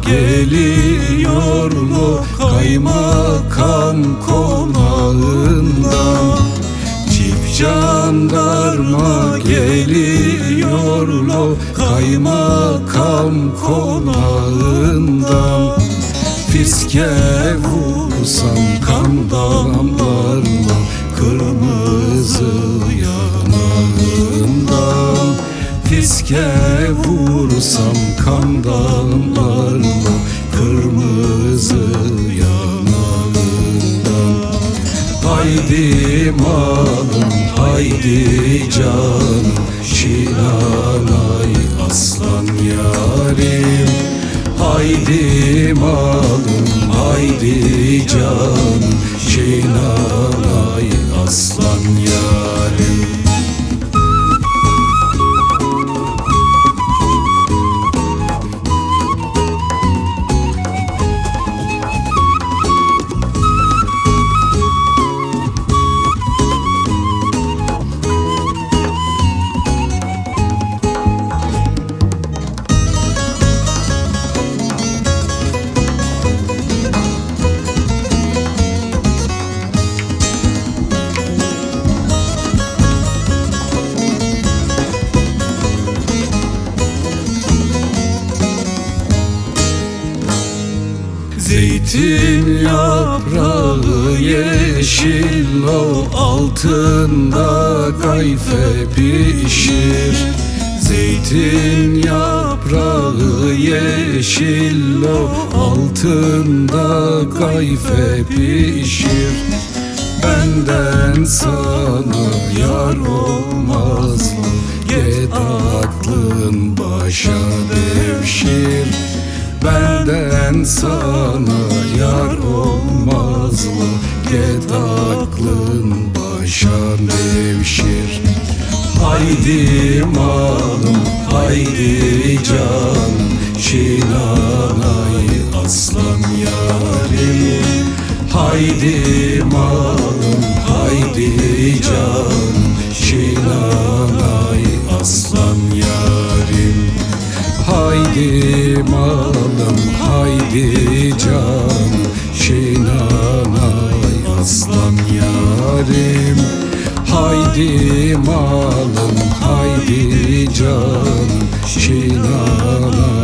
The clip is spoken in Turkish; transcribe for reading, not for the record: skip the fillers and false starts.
geliyor lo kaymakam konağından. Çift jandarma geliyor lo kaymakam konağından. Fiske vursam kan damlarla kırmızı yanağından. Fiske vursam kan damlarla kırmızı yanağından. Haydi malım haydi canım Şinanay aslan yarim. Haydi malım haydi canım Şinanay aslan yarim. Zeytin yaprağı yeşil o altında kayfe pişir. Zeytin yaprağı yeşil o altında kayfe pişir. Benden sana yar olmaz mı? Get aklın başa devşir. Benden sana yar olmaz mı? Get aklın başa devşir. Haydi malım haydi canım Şinanay aslan yarim. Haydi malım haydi canım Şinanay aslan yarim. Haydi malım haydi canım Şinanay aslan yarim. Haydi malım haydi canım Şinanay